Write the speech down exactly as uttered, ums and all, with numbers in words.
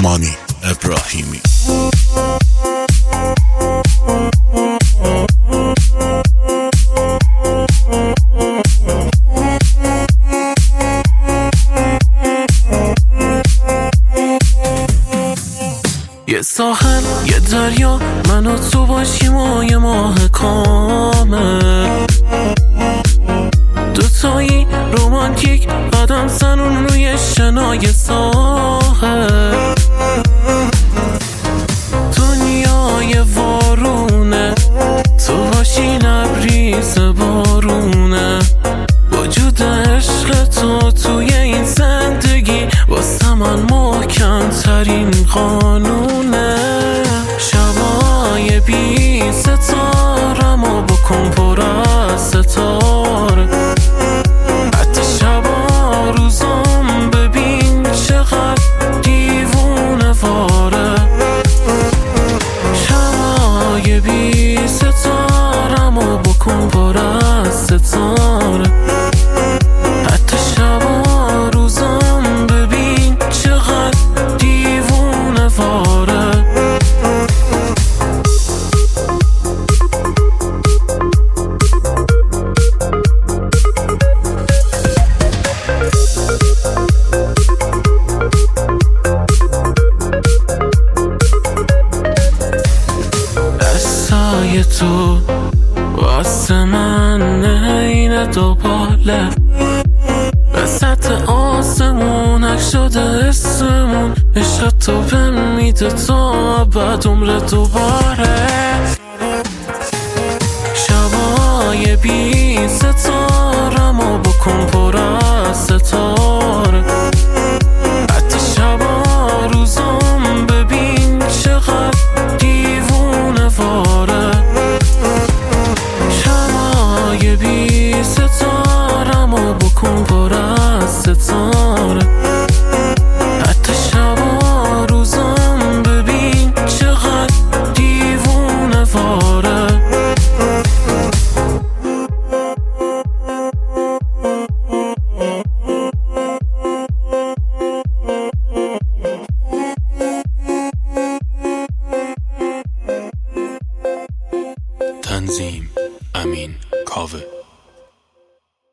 مانی ابراهیمی. یه ساحل یه دریا من و تو باشیم و یه ماه کامل، دوتایی رومانتیک قدم زنون روی شنای ساحل. دنیای وارونه تو باشی لبریز بارونه، وجود عشق تو توی این زندگی واسه من محکم ترین قانونه. شبای بی ستارم و بکن پر از ستاره، حتی شبا روزم ببین چقدر دیوونه واره. شبای بی ستارم و بکن پر از ستاره، حتی شبا روزم ببین چقدر دیوونه واره. دستای تو واسه من عین دوباله، وسط آسمونک شده اسمون، عشق تو بهم میده تا بعد عمر دوباره. شبای بی